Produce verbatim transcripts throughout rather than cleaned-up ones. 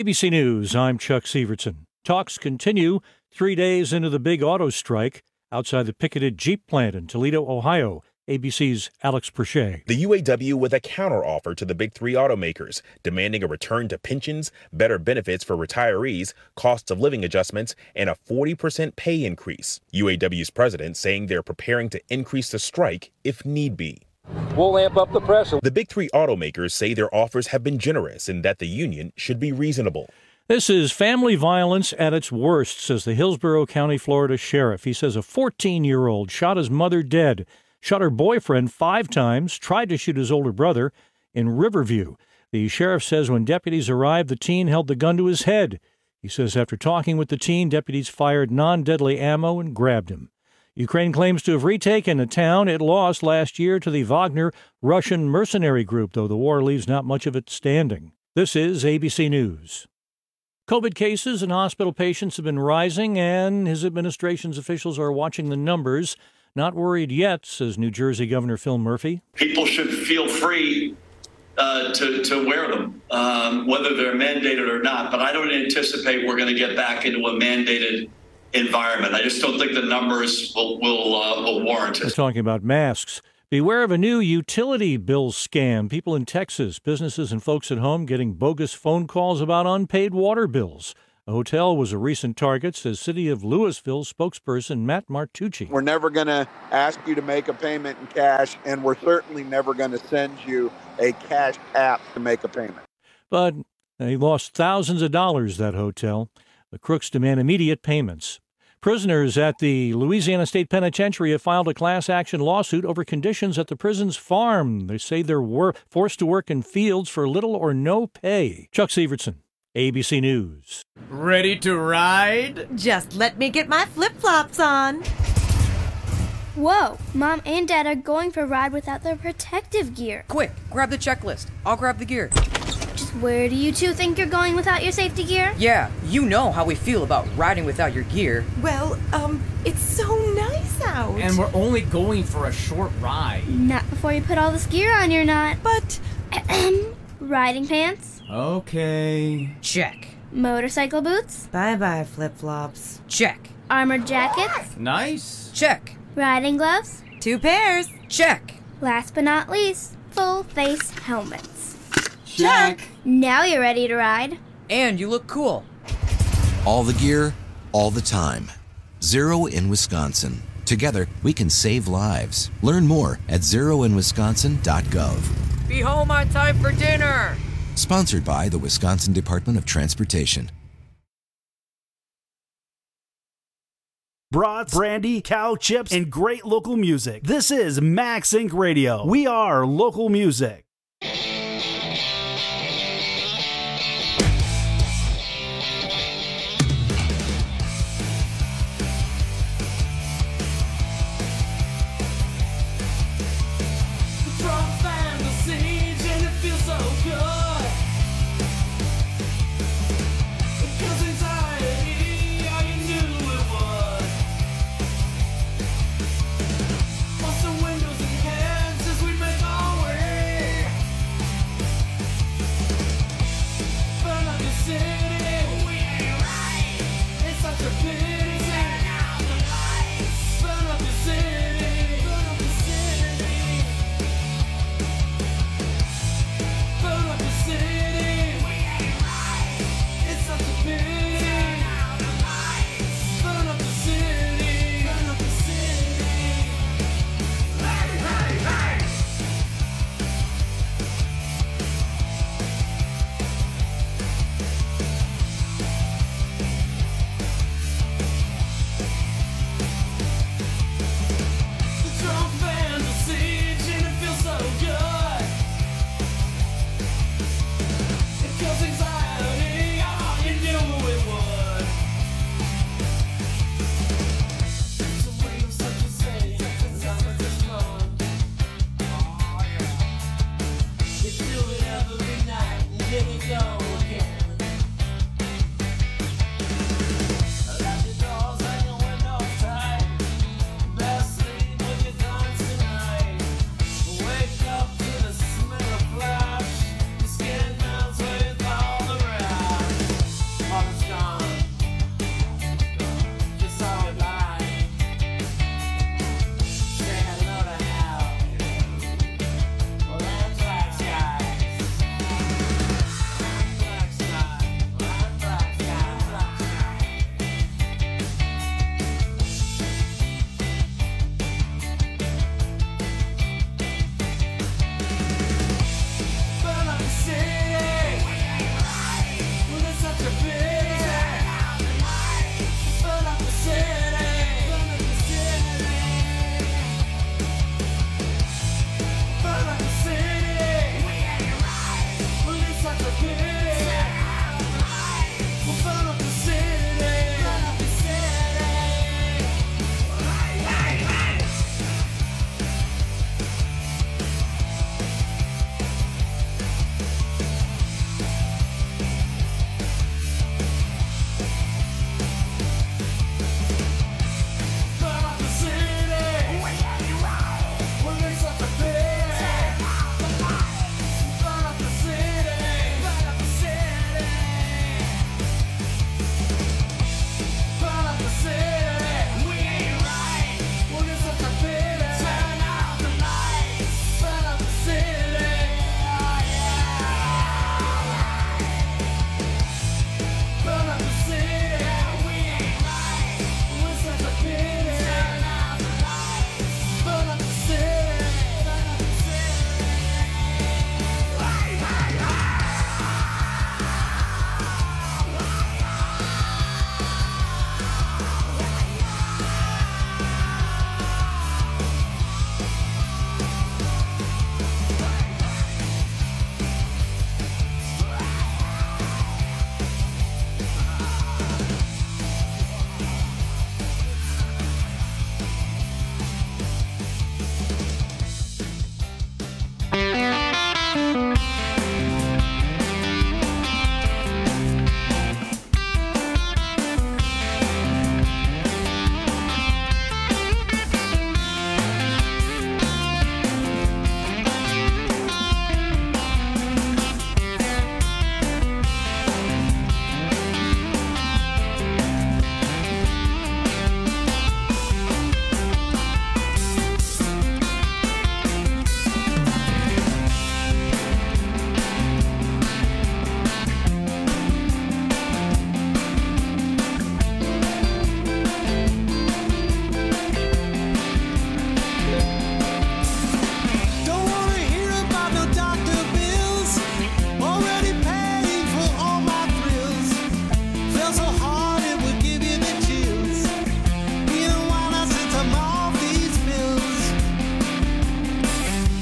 B C News, I'm Chuck Severson. Talks continue three days into the big auto strike outside the picketed Jeep plant in Toledo, Ohio. A B C's Alex Perche. The U A W with a counteroffer to the big three automakers, demanding a return to pensions, better benefits for retirees, cost of living adjustments, and a forty percent pay increase. U A W's president saying they're preparing to increase the strike if need be. We'll amp up the pressure. The big three automakers say their offers have been generous and that the union should be reasonable. This is family violence at its worst, says the Hillsborough County, Florida sheriff. He says a fourteen-year-old shot his mother dead, shot her boyfriend five times, tried to shoot his older brother in Riverview. The sheriff says when deputies arrived, the teen held the gun to his head. He says after talking with the teen, deputies fired non-deadly ammo and grabbed him. Ukraine claims to have retaken a town it lost last year to the Wagner Russian mercenary group, though the war leaves not much of it standing. This is A B C News. COVID cases and hospital patients have been rising, and his administration's officials are watching the numbers. Not worried yet, says New Jersey Governor Phil Murphy. People should feel free uh, to, to wear them, um, whether they're mandated or not. But I don't anticipate we're going to get back into a mandated environment. I just don't think the numbers will will, uh, will warrant it. We're talking about masks. Beware of a new utility bill scam. People in Texas, businesses and folks at home getting bogus phone calls about unpaid water bills. A hotel was a recent target, says City of Louisville spokesperson Matt Martucci. We're never going to ask you to make a payment in cash, and we're certainly never going to send you a cash app to make a payment. But they lost thousands of dollars, that hotel. The crooks demand immediate payments. Prisoners at the Louisiana State Penitentiary have filed a class action lawsuit over conditions at the prison's farm. They say they're wor- forced to work in fields for little or no pay. Chuck Severson, A B C News. Ready to ride? Just let me get my flip-flops on. Whoa, Mom and Dad are going for a ride without their protective gear. Quick, grab the checklist. I'll grab the gear. Just where do you two think you're going without your safety gear? Yeah, you know how we feel about riding without your gear. Well, um, it's so nice out. And we're only going for a short ride. Not before you put all this gear on, you're not. But... Riding pants? Okay. Check. Motorcycle boots? Bye-bye, flip-flops. Check. Armored jackets? Nice. Check. Riding gloves? Two pairs. Check. Last but not least, full face helmets. Check. Now you're ready to ride. And you look cool. All the gear, all the time. Zero in Wisconsin. Together, we can save lives. Learn more at zero in wisconsin dot gov. Be home on time for dinner. Sponsored by the Wisconsin Department of Transportation. Brats, brandy, cow chips, and great local music. This is Max Inc Radio. We are local music.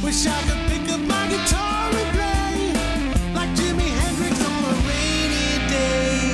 Wish I could pick up my guitar and play like Jimi Hendrix on a rainy day.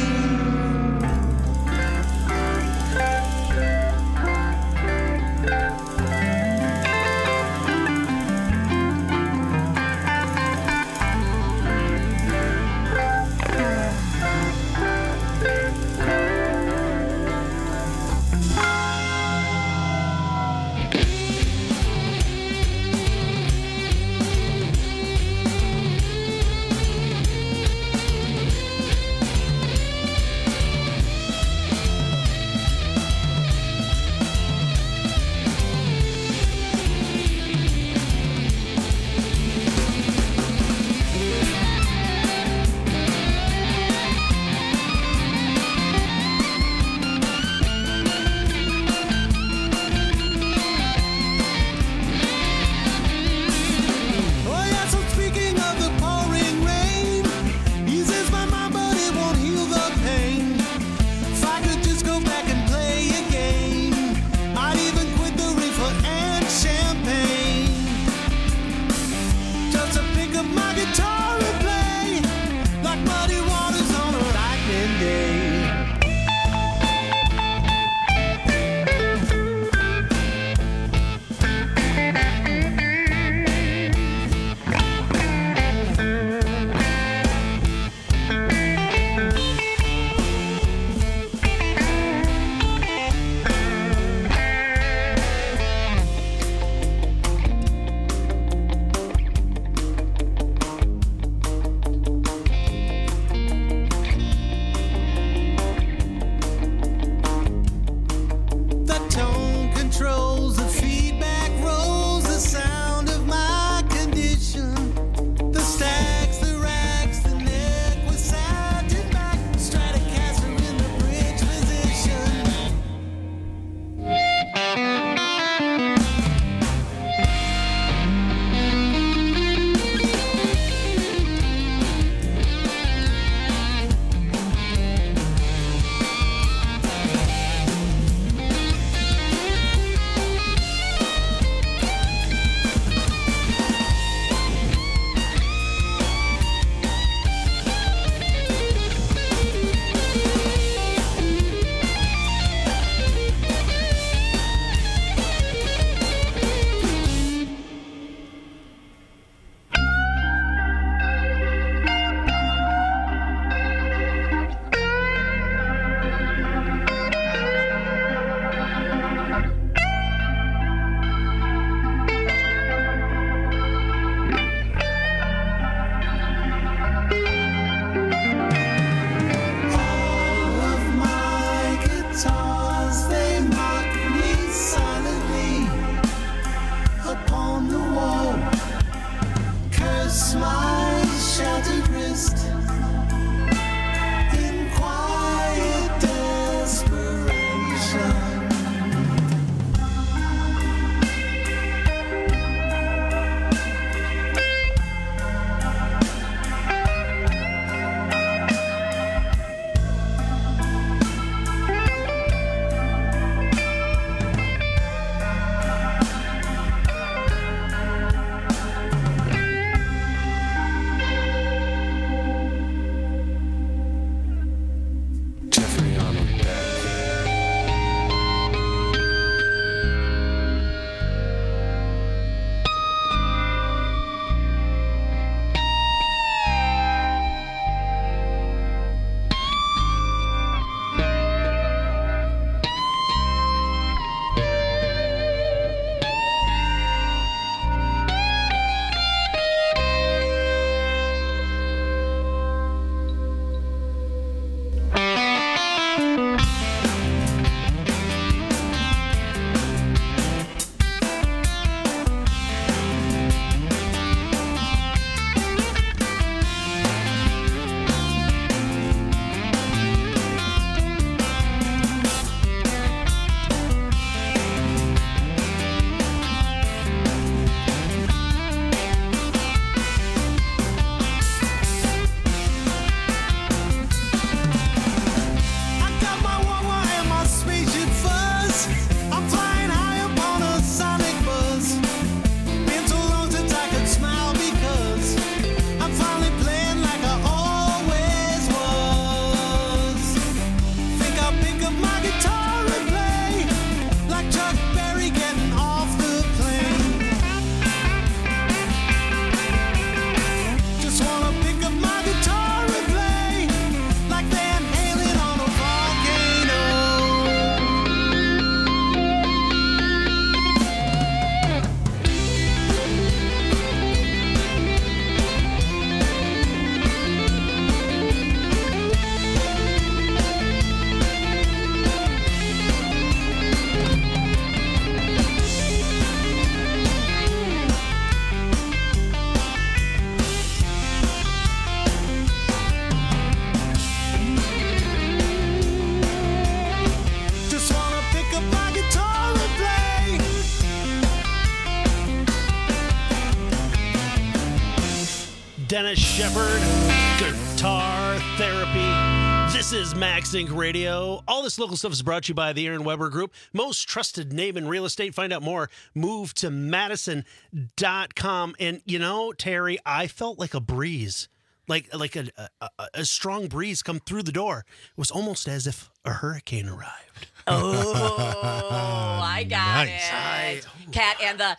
Dennis Shepard, Guitar Therapy. This is Max Inc Radio. All this local stuff is brought to you by the Aaron Weber Group. Most trusted name in real estate. Find out more. Move to Madison dot com. And, you know, Terry, I felt like a breeze. Like like a, a, a strong breeze come through the door. It was almost as if a hurricane arrived. Oh, I got Nice. it. Cat and the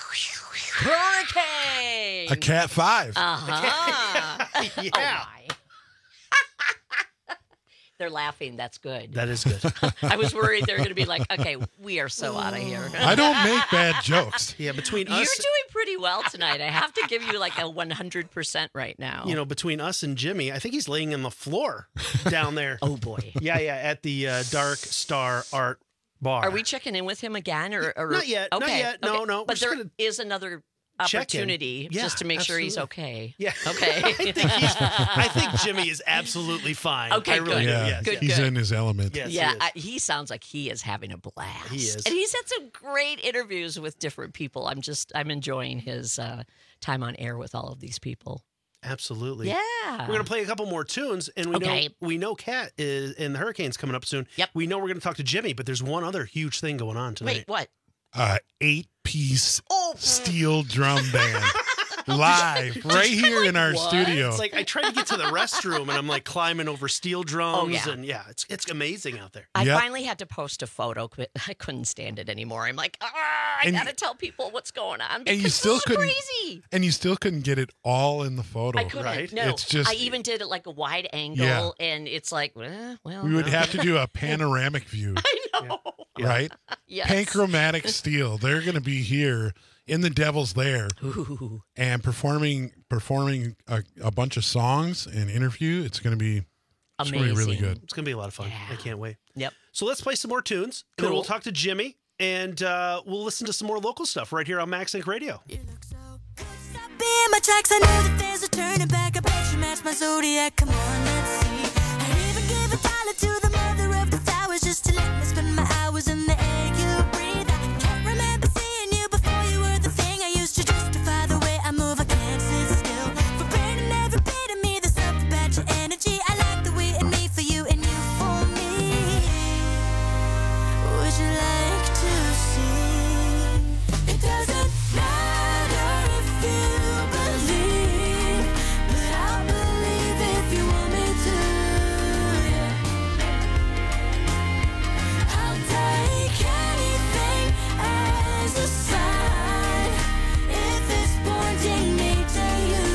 hurricane. A Cat five. Uh-huh. Yeah. Oh, my. They're laughing. That's good. That is good. I was worried they were going to be like, okay, we are so out of here. I don't make bad jokes. Yeah, between You're us, doing pretty well tonight. I have to give you like a one hundred percent right now. you know, between us and Jimmy, I think he's laying on the floor down there. Oh, boy. Yeah, yeah, at the uh, Dark Star Art Bar. Are we checking in with him again? or, or Not yet, not Okay, yet. No, okay. no, we're But just there gonna is another check in. opportunity Yeah, just to make sure he's absolutely. okay. Yeah. Okay. I think he's, I think Jimmy is absolutely fine. Okay, I really good. do. Yeah, Yes, Good, he's good. in his element. Yes, yeah, he is. I, he sounds like he is having a blast. He is. And he's had some great interviews with different people. I'm just, I'm enjoying his uh, time on air with all of these people. Absolutely. Yeah. We're gonna play a couple more tunes, and we Okay. know we know Kat is and the Hurricane's coming up soon. Yep. We know we're gonna talk to Jimmy, but there's one other huge thing going on tonight. Wait, what? Uh, eight-piece Oh, steel drum band. Live right here in our what? studio. It's like I tried to get to the restroom, and I'm like climbing over steel drums, Oh, yeah. and yeah, it's it's amazing out there. I Yep. finally had to post a photo. But I couldn't stand it anymore. I'm like, ah, I And- gotta tell people what's going on. and you because still this is couldn't crazy. and you still couldn't get it all in the photo. I couldn't. right? No, It's just- I even did it like a wide angle, Yeah. and it's like, eh, well, We would no. have to do a panoramic view, I know. right? Yes. Panchromatic Steel. They're going to be here in the Devil's Lair Ooh. and performing performing a, a bunch of songs and interview. It's going to be it's going to be really Amazing. good. It's gonna be a lot of fun. Yeah. I can't wait. Yep. So let's play some more tunes, and then Cool. we'll talk to Jimmy, and uh, we'll listen to some more local stuff right here on Max Inc Radio. Be in my tracks, I know that there's a turning back. I bet you match my zodiac. Come on, let's see. I even give a dollar to the mother of the flowers just to let me spend my hours in the air you breathe. I can't remember seeing you before you were the thing I used to justify the way I move. I can't sit still. For burning every bit of me, there's something about your energy. I like the way in me for you and you for me. Would you like to see? It doesn't matter if you believe, but I'll believe if you want me to. Yeah. I'll take anything as a sign if it's pointing me to you.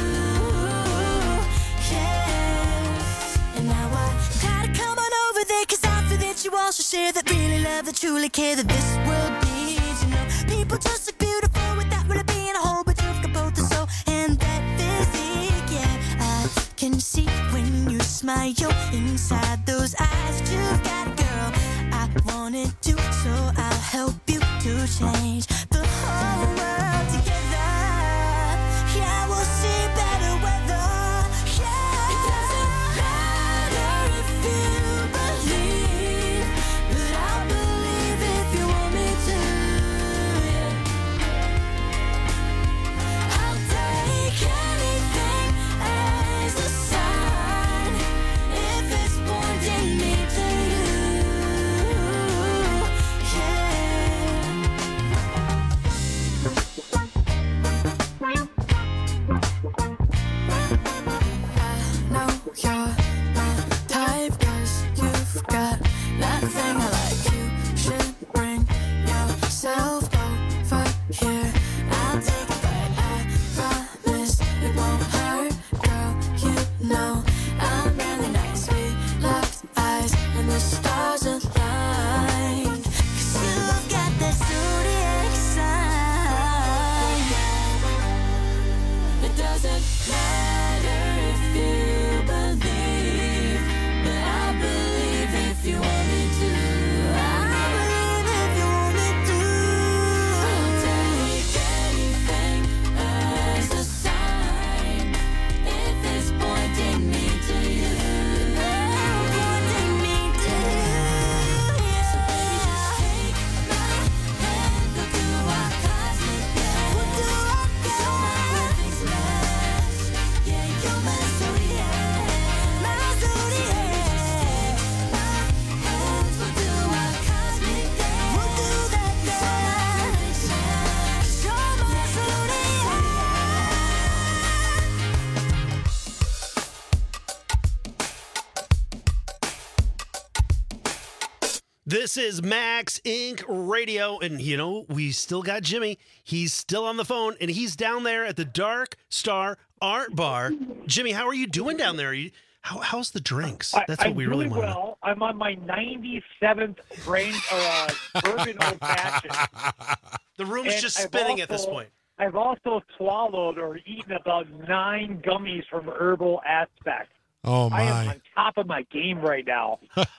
Yes. And now I gotta come on over there, 'cause I feel that you also share that really love, that truly care, that this world needs. You know, people just look beautiful without really being a whole, but you've got both the soul and that physique. Yeah, I can see when you smile inside those eyes that you've got, girl. I wanted to, so I'll help you to change the whole world together. Yeah, we'll see better weather. Yeah, it doesn't matter if you believe, but I'll believe if you want me to. Yeah. I'll take anything as a sign if it's pointing me to you. Yeah. This is Max Inc Radio, and you know, we still got Jimmy. He's still on the phone, and he's down there at the Dark Star Art Bar. Jimmy, how are you doing down there? Are you, how, how's the drinks? That's I, what we I'm really doing want to know. well. I'm on my ninety-seventh brain or uh, bourbon old fashioned. The room's And just I've spinning at this also- point. I've also swallowed or eaten about nine gummies from Herbal Aspect. Oh, I am my. on top of my game right now.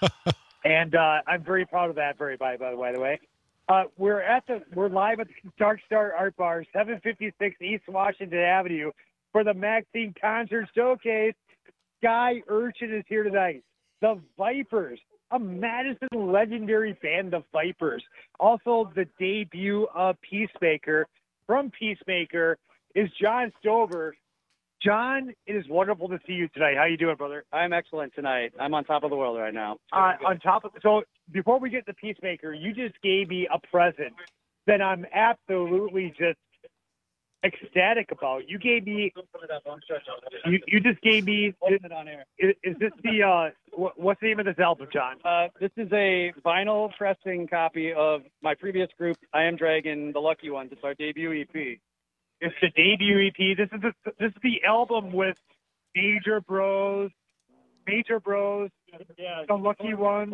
And uh, I'm very proud of that, very by, by, by the way. Uh, we're at the we're live at the Dark Star Art Bar, seven fifty-six East Washington Avenue, for the Maxine Concert Showcase. Sky Urchin is here tonight. The Vipers, a Madison legendary band, the Vipers. Also, the debut of Peacemaker. From Peacemaker is John Stover. John, it is wonderful to see you tonight. How you doing, brother? I'm excellent tonight. I'm on top of the world right now. Uh, on top of so, before we get to Peacemaker, you just gave me a present that I'm absolutely just ecstatic about. You gave me. You, you just gave me. Open it on air. Is, is this the uh? What, what's the name of this album, John? Uh, this is a vinyl pressing copy of my previous group, I Am Dragon, The Lucky Ones. It's our debut E P. It's the debut E P. This is the, this is the album with Major Bros, Major Bros, Yeah, The Lucky Ones,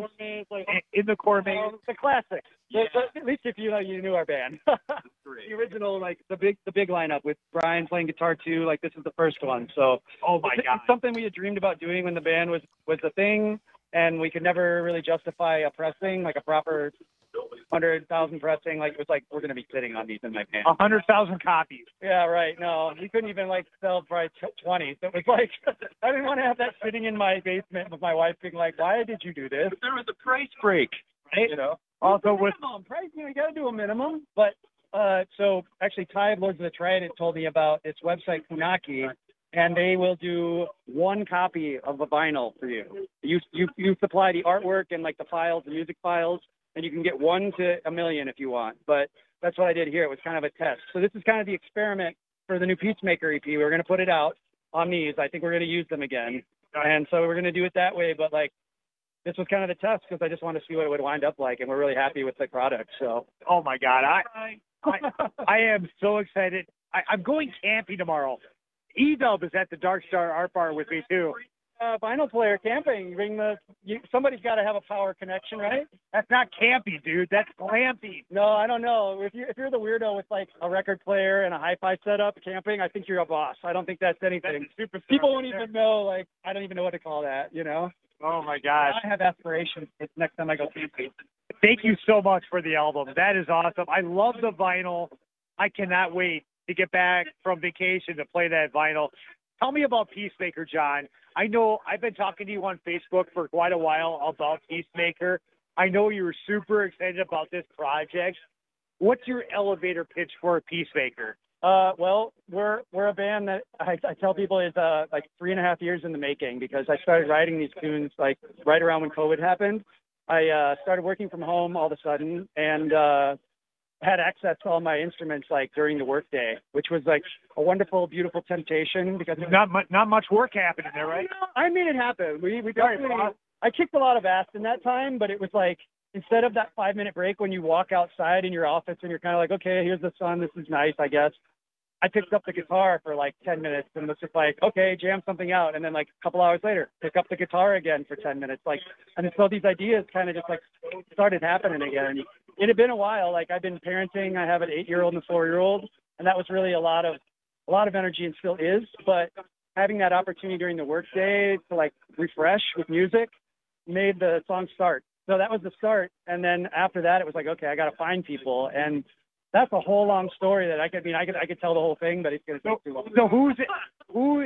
in the core maze. the classics. So- so at least if you know you knew our band. The original, like the big the big lineup with Brian playing guitar too. Like this is the first one. So Oh my it's, God! it's something we had dreamed about doing when the band was was the thing, and we could never really justify a pressing, like a proper hundred thousand pressing. Like it was like we're gonna be sitting on these in my band. A hundred thousand copies. Yeah, right. No, we couldn't even like sell probably tw- twenty. So it was like I didn't want to have that sitting in my basement with my wife being like, "Why did you do this?" There was a price break, right? You know. Also with minimum price, you know, you got to do a minimum. But uh, so actually, Ty of Lords of the Trident told me about its website Kunaki, and they will do one copy of a vinyl for you. You you you supply the artwork and like the files, the music files, and you can get one to a million if you want. But that's what I did here. It was kind of a test. So this is kind of the experiment for the new Peacemaker E P. We're going to put it out on these. I think we're going to use them again, and so we're going to do it that way. But like. This was kind of the test because I just wanted to see what it would wind up like, and we're really happy with the product. So, oh my God, I I, I am so excited. I, I'm going camping tomorrow. E-Dub is at the Dark Star Art Bar with me too. uh, vinyl player camping, you bring the you, somebody's got to have a power connection, right? That's not camping, dude. That's glamping. No, I don't know. If you if you're the weirdo with like a record player and a hi-fi setup camping, I think you're a boss. I don't think that's anything. That's super. People won't even know. Like I don't even know what to call that. You know. Oh my God. I have aspirations. It's next time I go camping. Thank you so much for the album. That is awesome. I love the vinyl. I cannot wait to get back from vacation to play that vinyl. Tell me about Peacemaker, John. I know I've been talking to you on Facebook for quite a while about Peacemaker. I know you were super excited about this project. What's your elevator pitch for Peacemaker? Uh, well, we're we're a band that I, I tell people is uh like three and a half years in the making because I started writing these tunes like right around when COVID happened. I uh, started working from home all of a sudden and uh, had access to all my instruments like during the workday, which was like a wonderful, beautiful temptation because not much not much work happening there, right? I made it happen. We we definitely. I kicked a lot of ass in that time, but it was like. Instead of that five minute break when you walk outside in your office and you're kind of like, okay, here's the sun. This is nice, I guess. I picked up the guitar for like ten minutes and was just like, okay, jam something out. And then like a couple hours later, pick up the guitar again for ten minutes. Like, and so these ideas kind of just like started happening again. It had been a while. Like I've been parenting. I have an eight year old and a four year old. And that was really a lot of, a lot of energy and still is. But having that opportunity during the workday to like refresh with music made the song start. So that was the start, and then after that, it was like, okay, I got to find people, and that's a whole long story that I could I mean I could I could tell the whole thing, but it's gonna take too long. So who's who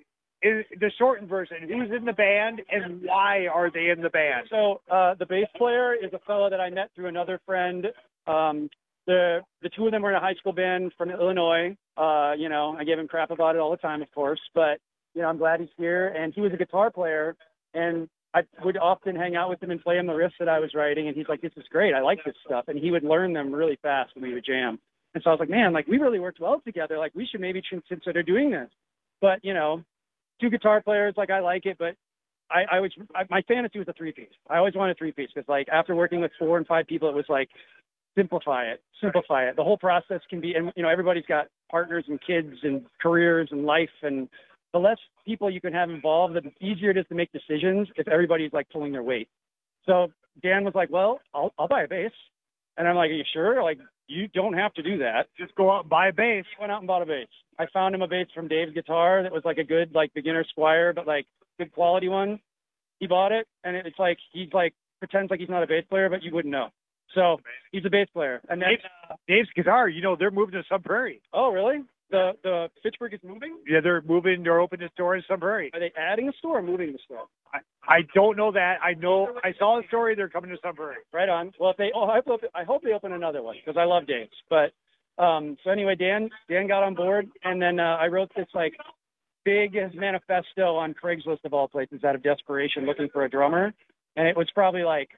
is the shortened version? Who's in the band, and why are they in the band? So uh, the bass player is a fellow that I met through another friend. Um, the the two of them were in a high school band from Illinois. Uh, you know, I give him crap about it all the time, of course, but you know, I'm glad he's here, and he was a guitar player, and I would often hang out with him and play him the riffs that I was writing, and he's like, this is great. I like this stuff. And he would learn them really fast when we would jam. And so I was like, man, like, we really worked well together. Like, we should maybe consider doing this. But, you know, two guitar players, like, I like it, but I, I was I, my fantasy was a three piece. I always wanted a three piece because like after working with four and five people, it was like simplify it, simplify it. The whole process can be, and you know, everybody's got partners and kids and careers and life, and the less people you can have involved, the easier it is to make decisions if everybody's like pulling their weight. So Dan was like, well, I'll, I'll buy a bass. And I'm like, are you sure? Like, you don't have to do that. Just go out and buy a bass. He went out and bought a bass. I found him a bass from Dave's Guitar that was like a good, like beginner Squire, but like good quality one. He bought it, and it's like, he's like, pretends like he's not a bass player, but you wouldn't know. So he's a bass player. And then Dave, uh, Dave's Guitar, you know, they're moving to Sun Prairie. Oh, really? The the Fitchburg is moving? Yeah, they're moving. They're opening a store in Sun Prairie. Are they adding a store or moving the store? I, I don't know that. I know. I saw the story. They're coming to Sun Prairie. Right on. Well, if they, oh, I hope, I hope they open another one because I love Dave's. But um, so anyway, Dan Dan got on board, and then uh, I wrote this like big manifesto on Craigslist of all places out of desperation, looking for a drummer, and it was probably like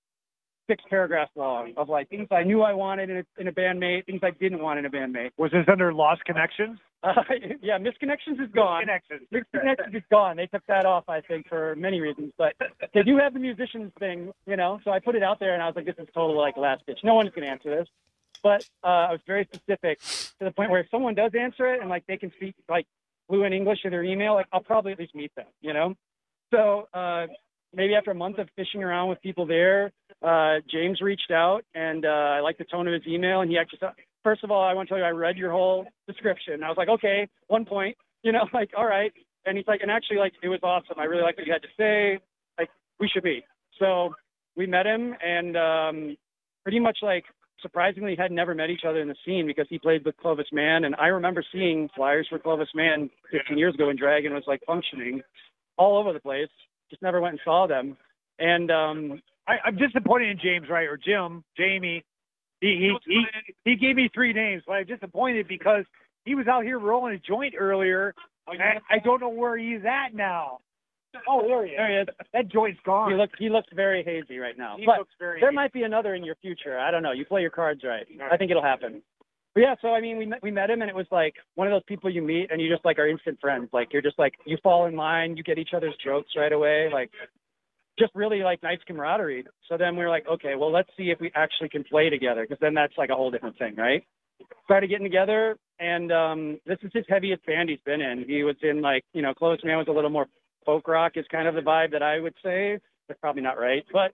six paragraphs long of like things I knew I wanted in a, in a bandmate, things I didn't want in a bandmate. Was this under Lost Connections? Uh, yeah, Misconnections is gone. Misconnections. Misconnections is gone. They took that off, I think, for many reasons. But they do have the musicians thing, you know. So I put it out there, and I was like, this is total like last ditch. No one's going to answer this. But uh, I was very specific to the point where if someone does answer it and like they can speak like fluent English in their email, like I'll probably at least meet them, you know. So uh, maybe after a month of fishing around with people there, uh, James reached out, and uh, I liked the tone of his email, and he actually said, first of all, I want to tell you, I read your whole description. I was like, okay, one point, you know, like, all right. And he's like, and actually, like, it was awesome. I really liked what you had to say. Like, we should be. So we met him, and um, pretty much, like, surprisingly had never met each other in the scene because he played with Clovis Mann. And I remember seeing flyers for Clovis Mann fifteen years ago when Dragon was, like, functioning all over the place. Just never went and saw them. And um, I, I'm disappointed in James, right, or Jim, Jamie. He, he he he gave me three names, but I'm disappointed because he was out here rolling a joint earlier. And I don't know where he's at now. Oh, there he is. There he is. That joint's gone. He looks he looks very hazy right now. He but looks very there hazy. might be another in your future. I don't know. You play your cards right. I think it'll happen. But yeah, so I mean, we met, we met him, and it was like one of those people you meet, and you just like are instant friends. Like you're just like you fall in line, you get each other's jokes right away. Like just really like nice camaraderie. So then we were like, okay, well, let's see if we actually can play together, because then that's like a whole different thing, right? Started getting together, and um, this is his heaviest band he's been in. He was in like, you know, Clovis Mann was a little more folk rock is kind of the vibe that I would say. That's probably not right, but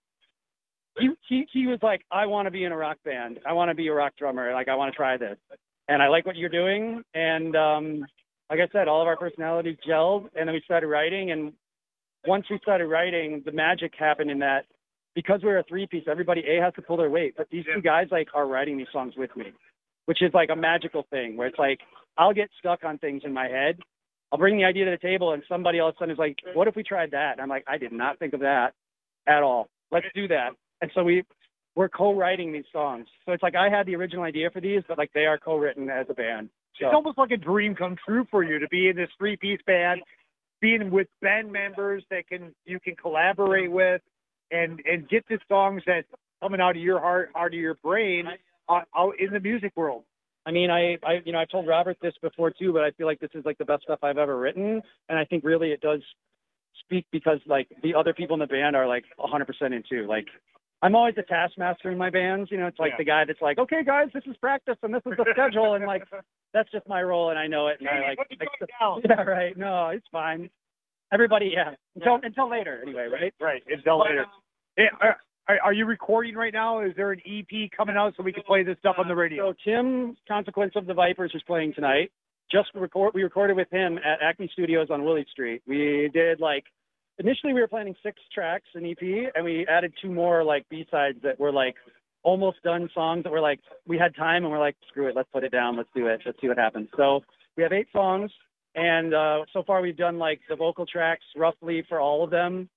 he he, he was like, I want to be in a rock band. I want to be a rock drummer. Like, I want to try this. And I like what you're doing. And um, like I said, all of our personalities gelled, and then we started writing, and once we started writing, the magic happened in that because we're a three-piece, everybody, A, has to pull their weight. But these two guys, like, are writing these songs with me, which is, like, a magical thing where it's like I'll get stuck on things in my head. I'll bring the idea to the table, and somebody all of a sudden is like, what if we tried that? And I'm like, I did not think of that at all. Let's do that. And so we, we're co-writing these songs. So it's like I had the original idea for these, but, like, they are co-written as a band. So. It's almost like a dream come true for you to be in this three-piece band, being with band members that can you can collaborate with, and and get the songs that coming out of your heart, out of your brain, uh, out in the music world. I mean, I, I, you know, I told Robert this before too, but I feel like this is like the best stuff I've ever written, and I think really it does speak because like the other people in the band are like one hundred percent into. Like, I'm always the taskmaster in my bands, you know. It's like yeah. the guy that's like, okay, guys, this is practice and this is the schedule, and like that's just my role, and I know it. And I like, like yeah, right. No, it's fine. Everybody, yeah. Until until later, anyway, right? Right. Until later. Hey, are, are you recording right now? Is there an E P coming out so we can play this stuff on the radio? So Tim, Consequence of the Vipers, is playing tonight. Just record. We recorded with him at Acme Studios on Willie Street. We did like initially we were planning six tracks in E P, and we added two more like B sides that were like almost done songs that were like we had time, and we're like, screw it, let's put it down, let's do it, let's see what happens. So we have eight songs. And uh, so far we've done like the vocal tracks roughly for all of them,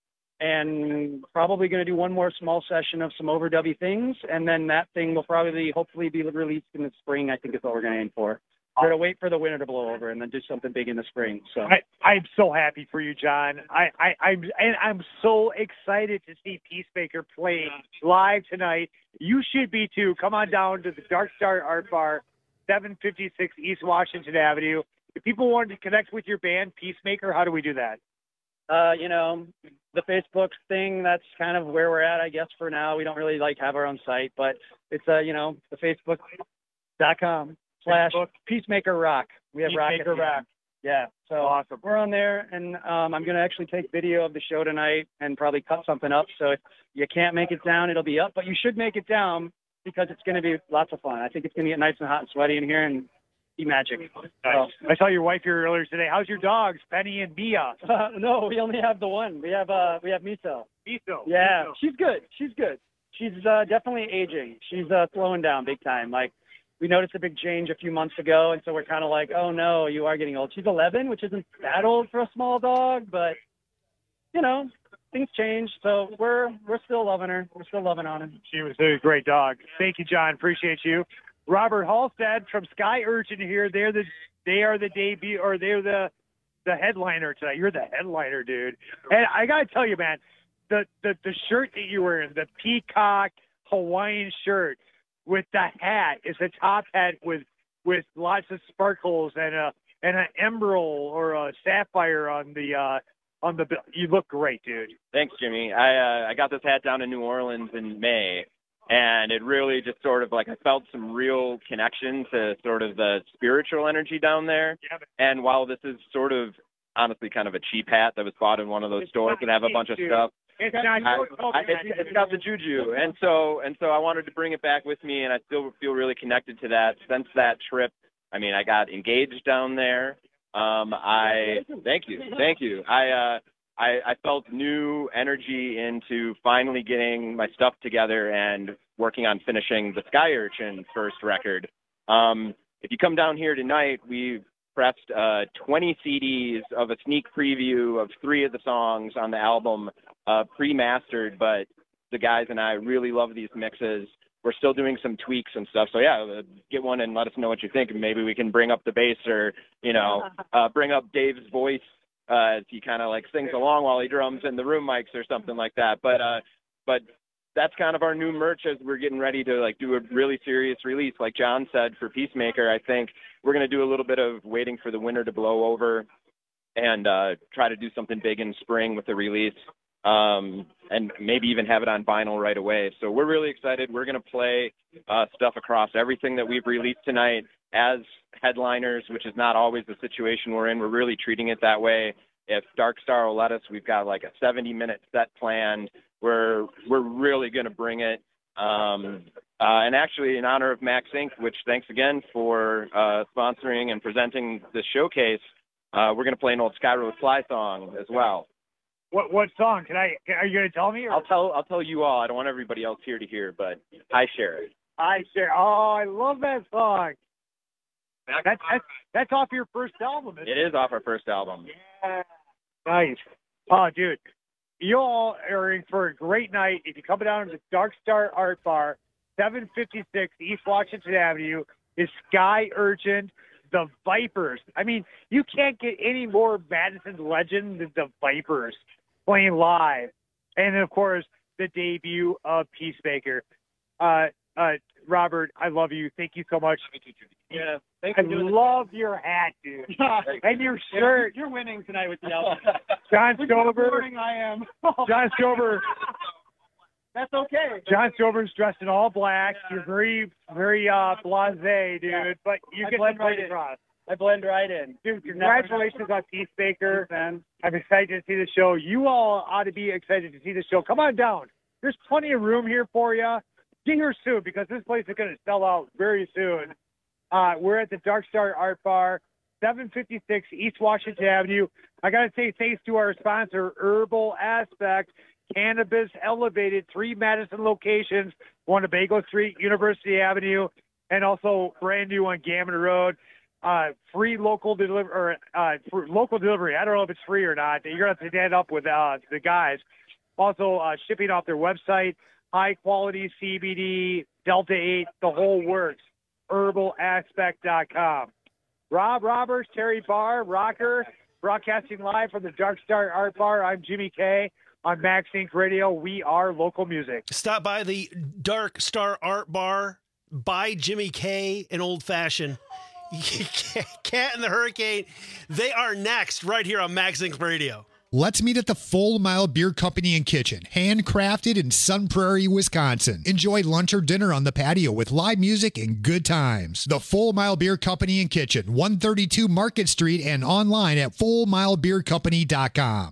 and probably going to do one more small session of some overdubby things. And then that thing will probably hopefully be released in the spring, I think is what we're going to aim for. We're going to wait for the winter to blow over and then do something big in the spring. So I, I'm so happy for you, John. I, I, I'm, and I'm so excited to see Peacemaker play live tonight. You should be too. Come on down to the Dark Star Art Bar, seven fifty-six East Washington Avenue. If people wanted to connect with your band, Peacemaker, how do we do that? Uh, you know, the Facebook thing, that's kind of where we're at, I guess, for now. We don't really like have our own site, but it's, uh, you know, the facebook dot com slash Peacemaker Rock. We have rock. Peacemaker Rock. Yeah. So Awesome. we're on there, and um, I'm going to actually take video of the show tonight and probably cut something up. So if you can't make it down, it'll be up, but you should make it down because it's going to be lots of fun. I think it's going to get nice and hot and sweaty in here and be magic. Nice. I saw your wife here earlier today. How's your dogs, Penny and Mia? Uh, no, we only have the one. We have uh, we have Miso. Miso. Yeah, Miso. she's good. She's good. She's uh, definitely aging. She's uh, slowing down big time. Like, we noticed a big change a few months ago, and so we're kind of like, oh no, you are getting old. She's eleven, which isn't that old for a small dog, but you know, things change. So we're we're still loving her. We're still loving on her. She was a great dog. Thank you, John. Appreciate you. Robert Halstead from Sky Urchin here. They're the they are the debut or they're the the headliner tonight. You're the headliner, dude. And I gotta tell you, man, the the, the shirt that you're wearing, the peacock Hawaiian shirt with the hat, it's a top hat with with lots of sparkles and a and an emerald or a sapphire on the uh on the bill. You look great, dude. Thanks, Jimmy. I uh, I got this hat down in New Orleans in May. And it really just sort of like I felt some real connection to sort of the spiritual energy down there. Yeah, and while this is sort of honestly kind of a cheap hat that was bought in one of those it's stores that have a bunch of stuff, It's not I, your I, it's, it's got the juju, and so and so I wanted to bring it back with me, and I still feel really connected to that since that trip. I mean, I got engaged down there. Um, I thank you, thank you. I. uh I, I felt new energy into finally getting my stuff together and working on finishing the Sky Urchin first record. Um, if you come down here tonight, we've pressed uh, twenty C Ds of a sneak preview of three of the songs on the album, uh, pre-mastered, but the guys and I really love these mixes. We're still doing some tweaks and stuff. So, yeah, uh, get one and let us know what you think. And maybe we can bring up the bass or, you know, uh, bring up Dave's voice. Uh, he kind of like sings along while he drums in the room mics or something like that. But uh, but that's kind of our new merch as we're getting ready to like do a really serious release. Like John said, for Peacemaker, I think we're going to do a little bit of waiting for the winter to blow over and uh, try to do something big in spring with the release um, and maybe even have it on vinyl right away. So we're really excited. We're going to play uh, stuff across everything that we've released tonight as headliners, which is not always the situation we're in. We're really treating it that way. If Dark Star will let us, we've got like a seventy minute set planned. We're we're really going to bring it. Um, uh, and actually, in honor of Max Incorporated, which thanks again for uh, sponsoring and presenting this showcase, uh, we're going to play an old Sky Road Fly song as well. What what song? Can I? Are you going to tell me? Or? I'll tell I'll tell you all. I don't want everybody else here to hear, but I share it. I share. Oh, I love that song. That's that's, that's off your first album. Isn't it? It is off our first album. Yeah. Nice. Oh, dude. You all are in for a great night. If you come down to the Dark Star Art Bar, seven fifty-six East Washington Avenue, is Sky Urchin, the Vipers. I mean, you can't get any more Madison legend than the Vipers playing live. And then, of course, the debut of Peacemaker. Uh, uh, Robert, I love you. Thank you so much. Yeah. I love your hat, dude. And your shirt. You're winning tonight with the album. John Stover. I am. John Stover. That's okay. John Stover's dressed in all black. Yeah. You're very, very uh, blasé, dude. Yeah. But you I get blend the right across. I blend right in. Dude, congratulations on Peacemaker. Man. I'm excited to see the show. You all ought to be excited to see the show. Come on down. There's plenty of room here for you. Get here soon because this place is going to sell out very soon. Uh, we're at the Dark Star Art Bar, seven fifty-six East Washington Avenue. I got to say thanks to our sponsor, Herbal Aspect, Cannabis Elevated, three Madison locations, one on Bago Street, University Avenue, and also brand new on Gammon Road. Uh, free local delivery, or uh, for local delivery. I don't know if it's free or not. You're going to have to stand up with uh, the guys. Also, uh, shipping off their website, high quality C B D, Delta eight, the whole works. herbal aspect dot com. Rob Roberts, Terry Barr, Rocker, broadcasting live from the Dark Star Art Bar. I'm Jimmy K on Max Inc Radio. We are local music. Stop by the Dark Star Art Bar. Buy Jimmy K an old fashioned. Cat and the Hurricane. They are next right here on Max Inc Radio. Let's meet at the Full Mile Beer Company and Kitchen, handcrafted in Sun Prairie, Wisconsin. Enjoy lunch or dinner on the patio with live music and good times. The Full Mile Beer Company and Kitchen, one thirty-two Market Street, and online at full mile beer company dot com.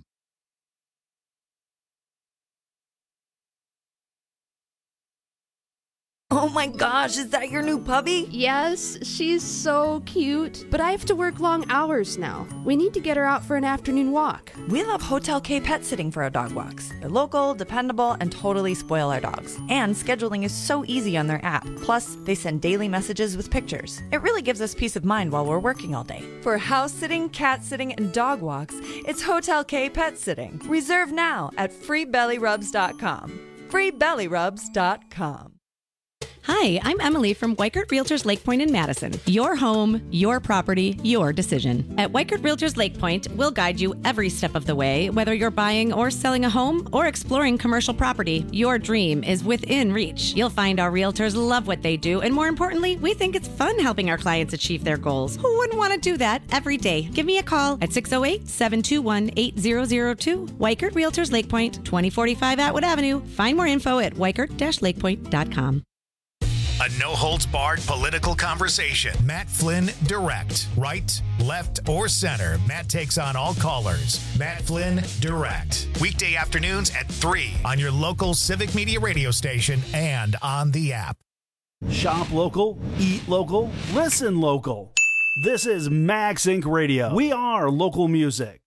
Oh my gosh, is that your new puppy? Yes, she's so cute. But I have to work long hours now. We need to get her out for an afternoon walk. We love Hotel K Pet Sitting for our dog walks. They're local, dependable, and totally spoil our dogs. And scheduling is so easy on their app. Plus, they send daily messages with pictures. It really gives us peace of mind while we're working all day. For house sitting, cat sitting, and dog walks, it's Hotel K Pet Sitting. Reserve now at free belly rubs dot com. free belly rubs dot com. Hi, I'm Emily from Weichert Realtors Lake Point in Madison. Your home, your property, your decision. At Weichert Realtors Lake Point, we'll guide you every step of the way. Whether you're buying or selling a home or exploring commercial property, your dream is within reach. You'll find our realtors love what they do, and more importantly, we think it's fun helping our clients achieve their goals. Who wouldn't want to do that every day? Give me a call at six oh eight, seven two one, eight zero zero two. Weichert Realtors Lake Point, twenty forty-five Atwood Avenue. Find more info at weichert dash lake point dot com. A no-holds-barred political conversation. Matt Flynn Direct. Right, left, or center. Matt takes on all callers. Matt Flynn Direct. Weekday afternoons at three on your local Civic Media radio station and on the app. Shop local, eat local, listen local. This is Max Incorporated. Radio. We are local music.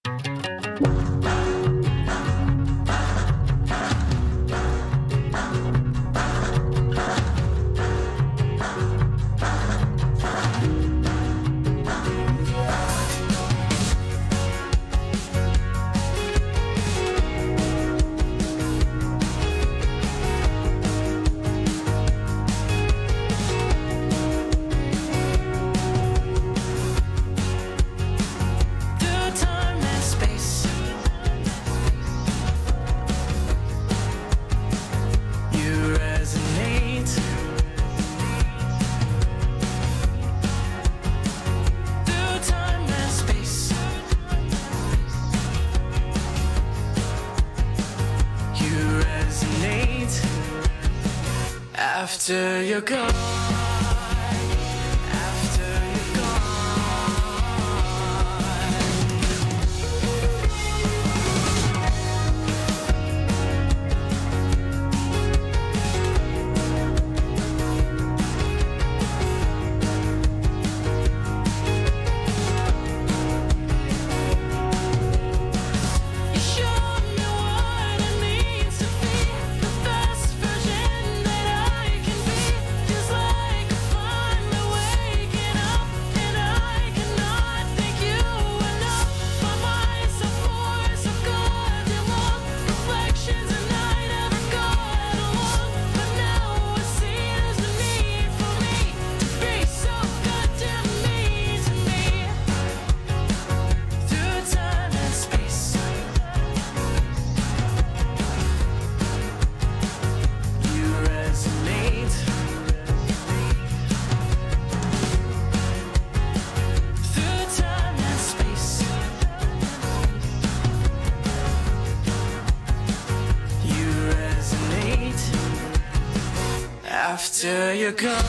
After you're gone, after you're gone. You showed me what it means to be the best version that I can be. Just like a finally waking up, and I cannot thank you enough. My mind's so poor, so goddamn long. Reflections and I never got along, but now I see there's no need for me to be so goddamn mean to me. Through time and space, you resonate. Through time and space, you resonate. After you're gone,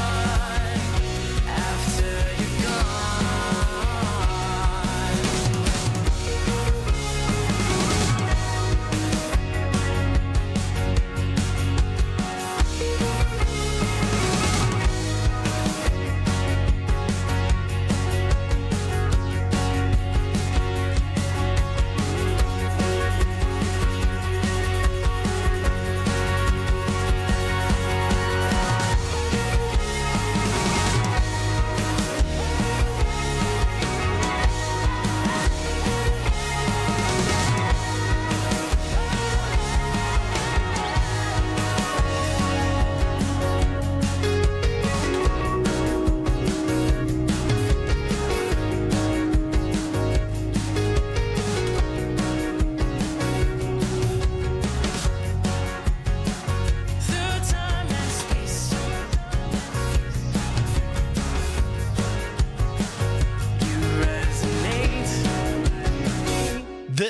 after you're gone.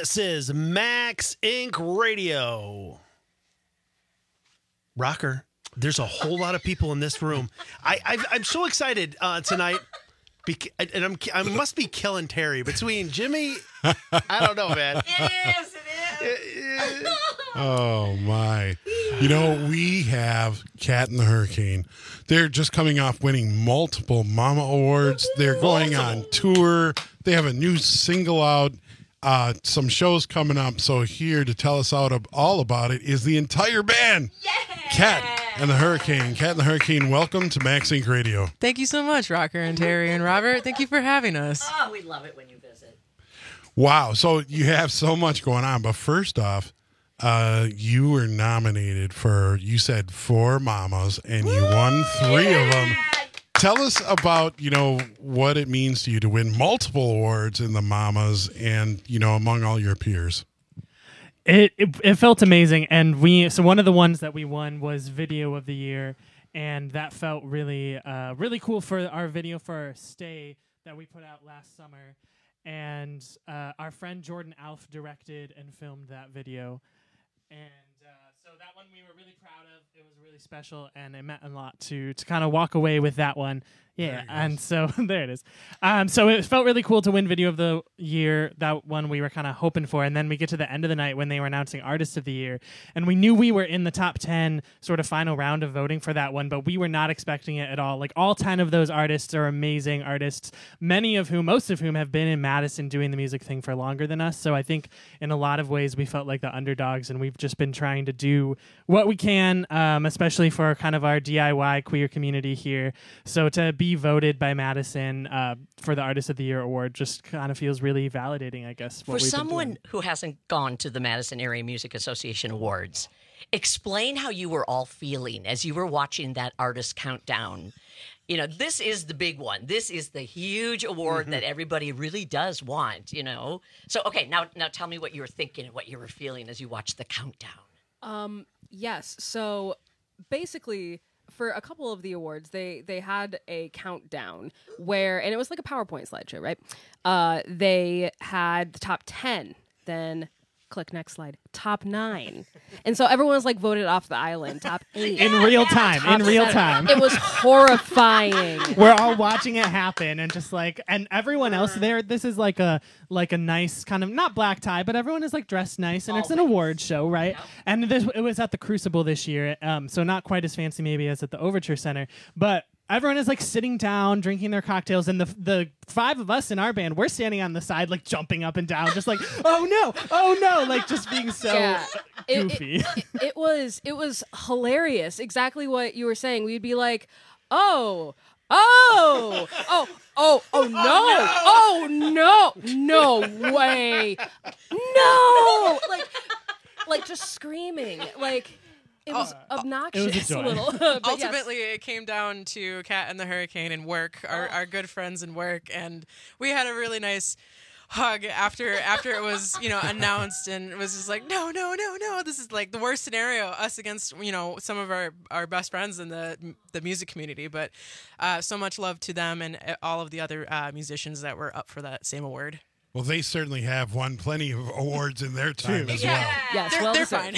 This is Max Incorporated. Radio. Rocker, there's a whole lot of people in this room. I, I I'm so excited uh, tonight, bec- and I'm I must be killing Terry between Jimmy. I don't know, man. It is. It is. Oh my. You know, we have Cat and the Hurricane. They're just coming off winning multiple Mama Awards. They're going on tour. They have a new single out. Uh, some shows coming up. So here to tell us out of, all about it is the entire band. Yeah! Cat and the Hurricane. Cat and the Hurricane, welcome to Max Inc Radio. Thank you so much, Rocker and Terry and Robert. Thank you for having us. Oh, we love it when you visit. Wow. So you have so much going on. But first off, uh, you were nominated for, you said four Mamas, and you won three yeah! of them. Tell us about, you know, what it means to you to win multiple awards in the Mamas and, you know, among all your peers. It, it it felt amazing, and we so one of the ones that we won was Video of the Year, and that felt really uh, really cool for our video for our stay that we put out last summer, and uh, our friend Jordan Alf directed and filmed that video, and uh, so that one we were really proud of. It was really special, and it meant a lot to to kind of walk away with that one. Yeah, and so there it is. Um, so it felt really cool to win Video of the Year, that one we were kind of hoping for. And then we get to the end of the night when they were announcing Artist of the Year. And we knew we were in the top ten sort of final round of voting for that one, but we were not expecting it at all. Like, all ten of those artists are amazing artists, many of whom, most of whom have been in Madison doing the music thing for longer than us. So I think in a lot of ways we felt like the underdogs, and we've just been trying to do what we can, um, especially for kind of our D I Y queer community here. So to be be voted by Madison uh, for the Artist of the Year award just kind of feels really validating, I guess. For someone who hasn't gone to the Madison Area Music Association Awards, explain how you were all feeling as you were watching that artist countdown. You know, this is the big one. This is the huge award mm-hmm. that everybody really does want, you know. So, okay, now now tell me what you were thinking and what you were feeling as you watched the countdown. Um, yes, so basically, for a couple of the awards, they they had a countdown where, and it was like a PowerPoint slideshow, right? Uh, they had the top ten, then click next slide, top nine. And so everyone was like voted off the island, top eight. In real time, top in real seven. time. It was horrifying. We're all watching it happen and just like, and everyone else there, this is like a like a nice kind of, not black tie, but everyone is like dressed nice, and Always. It's an award show, right? Yep. And this it was at the Crucible this year, um, so not quite as fancy maybe as at the Overture Center, but everyone is like sitting down, drinking their cocktails, and the the five of us in our band, we're standing on the side, like jumping up and down, just like, oh no, oh no, like just being so yeah. goofy. It, it, it, it was it was hilarious. Exactly what you were saying. We'd be like, oh, oh, oh, oh, oh no, oh no, no way, no, like, like just screaming, like. It was oh, obnoxious it was a, a little. but Ultimately, yes. it came down to Cat and the Hurricane and work, our, our good friends in work, and we had a really nice hug after after it was, you know, announced, and it was just like, no, no, no, no, this is like the worst scenario, us against, you know, some of our, our best friends in the the music community, but uh, so much love to them and all of the other uh, musicians that were up for that same award. Well, they certainly have won plenty of awards in their time as yeah. well. Yes, they're, well they're fine.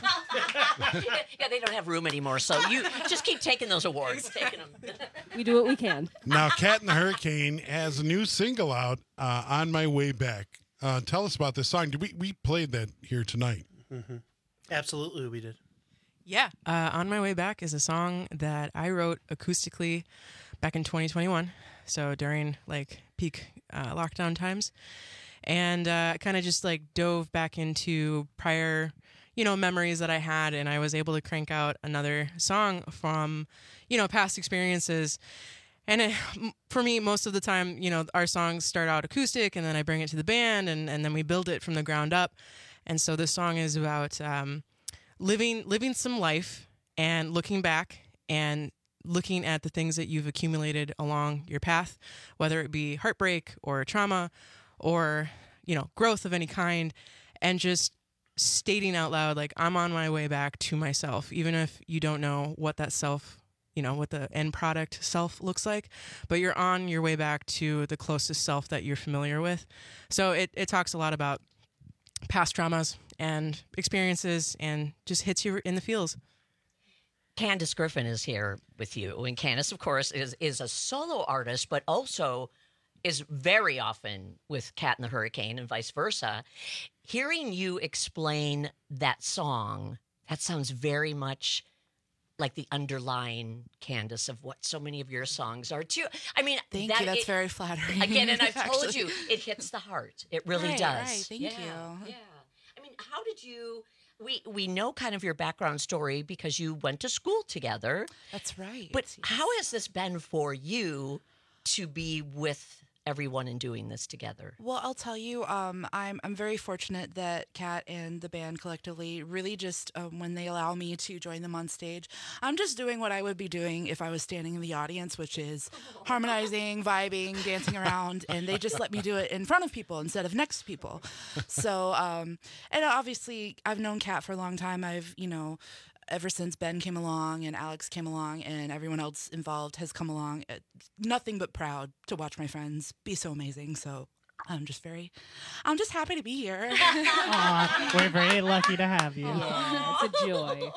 Yeah, they don't have room anymore, so you just keep taking those awards. Taking them. We do what we can. Now, Cat and the Hurricane has a new single out, uh, On My Way Back. Uh, tell us about this song. Did we, we played that here tonight. Mm-hmm. Absolutely, we did. Yeah. Uh, On My Way Back is a song that I wrote acoustically back in twenty twenty-one, so during like peak uh, lockdown times, and uh, kind of just like dove back into prior, you know, memories that I had, and I was able to crank out another song from, you know, past experiences. And it, for me, most of the time, you know, our songs start out acoustic, and then I bring it to the band, and, and then we build it from the ground up. And so this song is about um, living living some life and looking back and looking at the things that you've accumulated along your path, whether it be heartbreak or trauma or, you know, growth of any kind, and just stating out loud, like, I'm on my way back to myself, even if you don't know what that self, you know, what the end product self looks like, but you're on your way back to the closest self that you're familiar with. So it, it talks a lot about past traumas and experiences, and just hits you in the feels. Candace Griffin is here with you, and Candace, of course, is is a solo artist, but also is very often with Cat and the Hurricane and vice versa. Hearing you explain that song, that sounds very much like the underlying Candace of what so many of your songs are too. I mean, Thank that you. That's it- very flattering. Again, and I've told Actually. you, it hits the heart. It really Right, does. right. Thank yeah, you. Yeah. I mean, how did you? We we know kind of your background story because you went to school together. That's right. But how has this been for you to be with everyone and doing this together? Well, I'll tell you, um, I'm I'm very fortunate that Kat and the band collectively really just um, when they allow me to join them on stage, I'm just doing what I would be doing if I was standing in the audience, which is harmonizing, vibing, dancing around, and they just let me do it in front of people instead of next to people. So, um, and obviously, I've known Kat for a long time. I've you know. Ever since Ben came along and Alex came along and everyone else involved has come along, uh, nothing but proud to watch my friends be so amazing. So I'm just very, I'm just happy to be here. Aw, we're very lucky to have you. Yeah, it's a joy.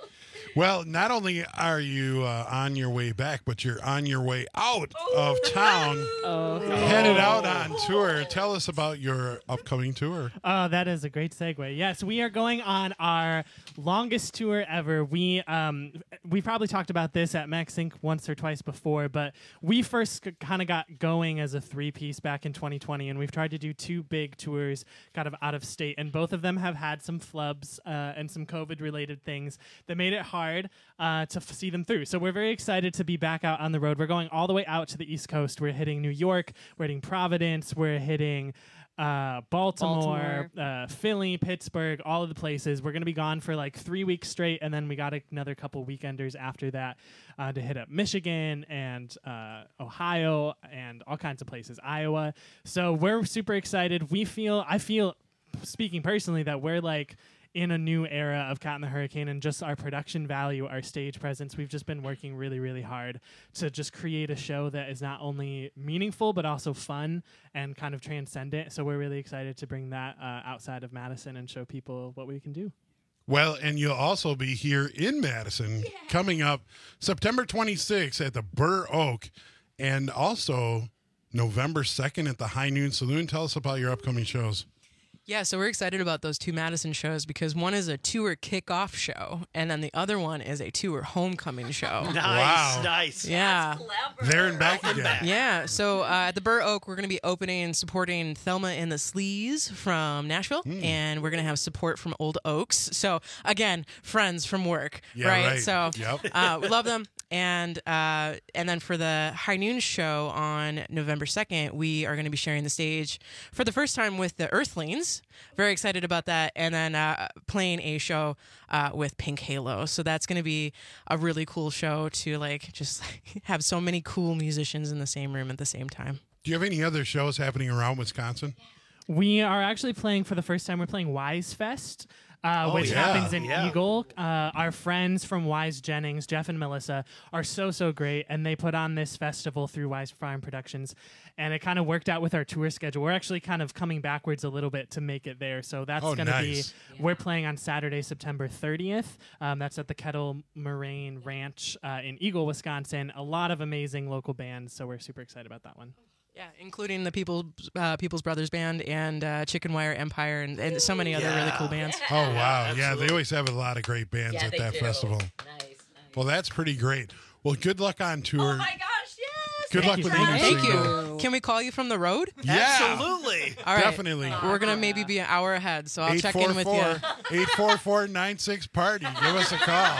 Well, not only are you uh, on your way back, but you're on your way out of town, Oh. headed out on tour. Tell us about your upcoming tour. Oh, that is a great segue. Yes, we are going on our longest tour ever. We um we probably talked about this at Max Inc once or twice before, but we first kind of got going as a three piece back in twenty twenty, and we've tried to do two big tours, kind of out of state, and both of them have had some flubs uh, and some COVID related things that made it hard uh, to f- see them through. So we're very excited to be back out on the road. We're going all the way out to the East Coast. We're hitting New York. We're hitting Providence. We're hitting uh, Baltimore, Baltimore. Uh, Philly, Pittsburgh, all of the places. We're going to be gone for like three weeks straight, and then we got another couple weekenders after that uh, to hit up Michigan and uh, Ohio and all kinds of places, Iowa. So we're super excited. We feel, I feel, speaking personally, that we're like in a new era of Cat and the Hurricane, and just our production value, our stage presence. We've just been working really, really hard to just create a show that is not only meaningful, but also fun and kind of transcendent. So we're really excited to bring that uh, outside of Madison and show people what we can do. Well, and you'll also be here in Madison coming up September twenty-sixth at the Burr Oak, and also November second at the High Noon Saloon. Tell us about your upcoming shows. Yeah, so we're excited about those two Madison shows because one is a tour kickoff show, and then the other one is a tour homecoming show. Nice, Wow. nice. Yeah. There and back Welcome again. back. Yeah, so uh, at the Burr Oak, we're going to be opening and supporting Thelma and the Sleaze from Nashville, Hmm. and we're going to have support from Old Oaks. So, again, friends from work, Yeah, right? right. So, Yep. uh, we love them. And uh, and then for the High Noon show on November second, we are going to be sharing the stage for the first time with the Earthlings. Very excited about that. And then uh, playing a show uh, with Pink Halo. So that's going to be a really cool show to like just like, have so many cool musicians in the same room at the same time. Do you have any other shows happening around Wisconsin? We are actually playing for the first time. We're playing Wise Fest, uh, Oh, which yeah, happens in yeah. Eagle. Uh, our friends from Wise Jennings, Jeff and Melissa, are so, so great. And they put on this festival through Wise Farm Productions. And it kind of worked out with our tour schedule. We're actually kind of coming backwards a little bit to make it there. So that's Oh, going to nice. be, we're playing on Saturday, September thirtieth. Um, that's at the Kettle Moraine Ranch uh, in Eagle, Wisconsin. A lot of amazing local bands. So we're super excited about that one. Yeah, including the People, uh, People's Brothers Band and uh, Chicken Wire Empire and, and so many other really cool bands. Oh, wow. Yeah, they always have a lot of great bands Yeah, at they that do. festival. Nice, Well, that's pretty great. Well, good luck on tour. Oh my gosh, yes! Good luck with the new Thank single. you. Can we call you from the road? Yeah. Absolutely. All right. Definitely. We're going to maybe be an hour ahead, so I'll check in with you. eight four four nine six party. Give us a call.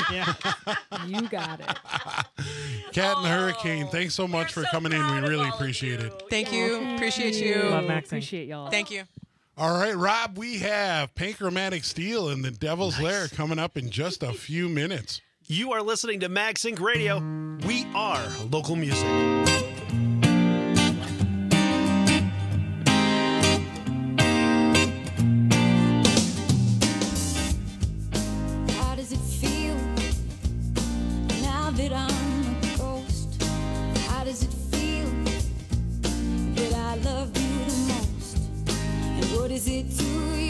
You got it. Cat and the Hurricane, thanks so much for coming in. We really appreciate it. Thank you. Appreciate you. Love Maxing. Appreciate y'all. Thank you. All right, Rob, we have Panchromatic Steel and the Devil's Lair coming up in just a few minutes. You are listening to Max Inc Radio. We are local music. How does it feel now that I'm a ghost? How does it feel that I love you the most? And what is it to you?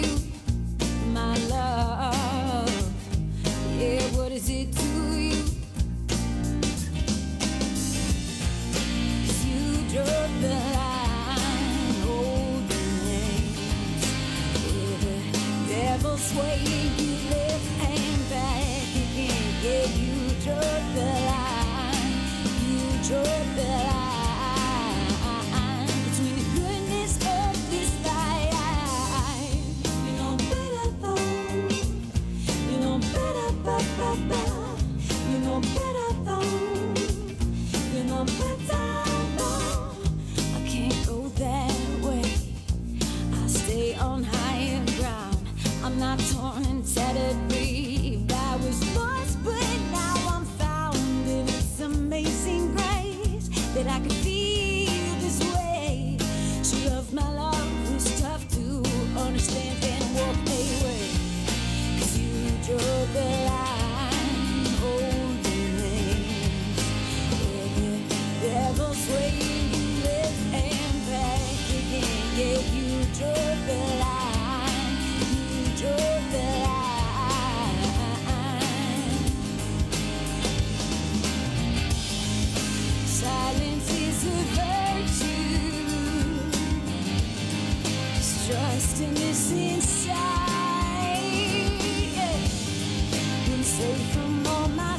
'cause my love was tough to understand and walk away. 'Cause you drew the line, holding hands. Yeah, the devil's waiting left and back again. Yeah, you drew the line, you drew the line. Silence is a virtue. Just trusting this inside. Yeah. Been safe from all my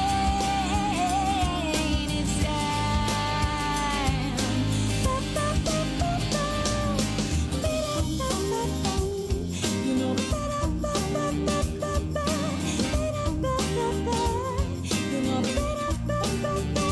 pain inside. Ba, ba, ba, ba, ba. Ba, da, ba, ba, ba. You know, ba, da, ba, ba, ba, ba, ba. Ba, da, ba, ba, ba. You know, ba, da, ba, ba, ba.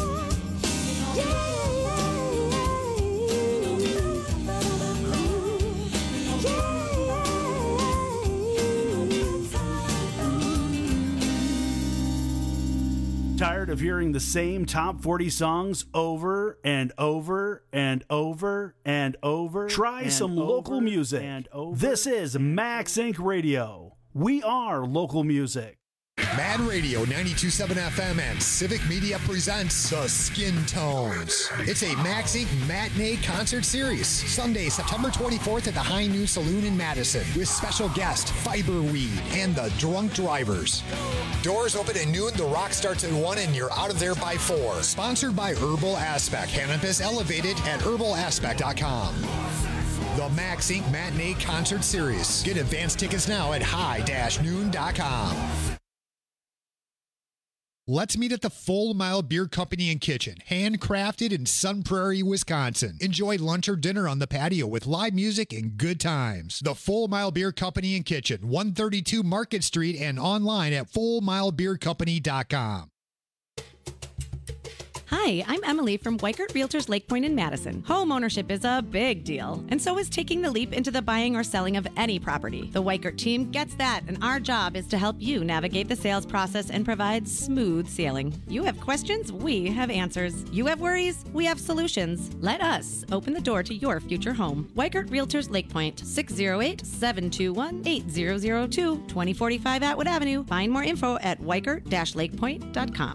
Tired of hearing the same top forty songs over and over and over and over? Try and some over local music. and over This is Max Inc Radio. We are local music. Mad Radio ninety-two point seven F M and Civic Media presents The Skin Tones. It's a Max Incorporated matinee concert series. Sunday, September twenty-fourth at the High Noon Saloon in Madison with special guest Fiberweed and the Drunk Drivers. Doors open at noon, the rock starts at one, and you're out of there by four. Sponsored by Herbal Aspect. Cannabis elevated at herbal aspect dot com. The Max Incorporated Matinee Concert Series. Get advance tickets now at high noon dot com. Let's meet at the Full Mile Beer Company and Kitchen, handcrafted in Sun Prairie, Wisconsin. Enjoy lunch or dinner on the patio with live music and good times. The Full Mile Beer Company and Kitchen, one thirty-two Market Street, and online at full mile beer company dot com. Hi, I'm Emily from Weikert Realtors Lake Point in Madison. Home ownership is a big deal, and so is taking the leap into the buying or selling of any property. The Weikert team gets that, and our job is to help you navigate the sales process and provide smooth sailing. You have questions, we have answers. You have worries, we have solutions. Let us open the door to your future home. Weikert Realtors Lake Point, six oh eight, seven two one, eight zero zero two, twenty forty-five Atwood Avenue. Find more info at weikert dash lake point dot com.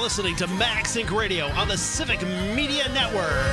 listening to Max Inc Radio on the Civic Media Network.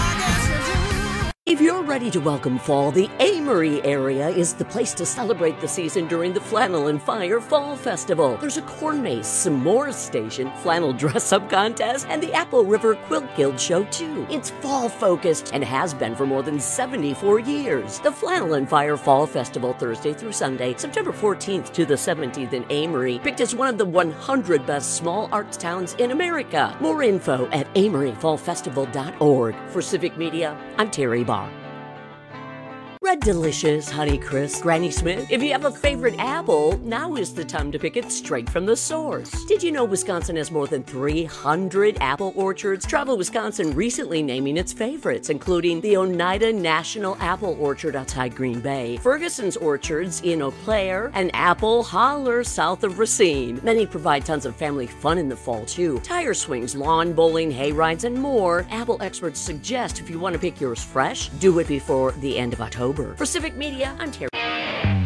If you're ready to welcome fall, the Amory area is the place to celebrate the season during the Flannel and Fire Fall Festival. There's a corn maze, s'mores station, flannel dress-up contest, and the Apple River Quilt Guild show, too. It's fall-focused and has been for more than seventy-four years. The Flannel and Fire Fall Festival, Thursday through Sunday, September fourteenth to the seventeenth in Amory, picked as one of the one hundred best small arts towns in America. More info at amory fall festival dot org. For Civic Media, I'm Terry Barr. Red Delicious, Honeycrisp, Granny Smith. If you have a favorite apple, now is the time to pick it straight from the source. Did you know Wisconsin has more than three hundred apple orchards? Travel Wisconsin recently naming its favorites, including the Oneida National Apple Orchard outside Green Bay, Ferguson's Orchards in Eau Claire, and Apple Holler south of Racine. Many provide tons of family fun in the fall, too. Tire swings, lawn bowling, hay rides, and more. Apple experts suggest if you want to pick yours fresh, do it before the end of October. For Civic Media, I'm Terry.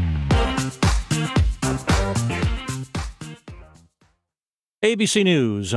A B C News.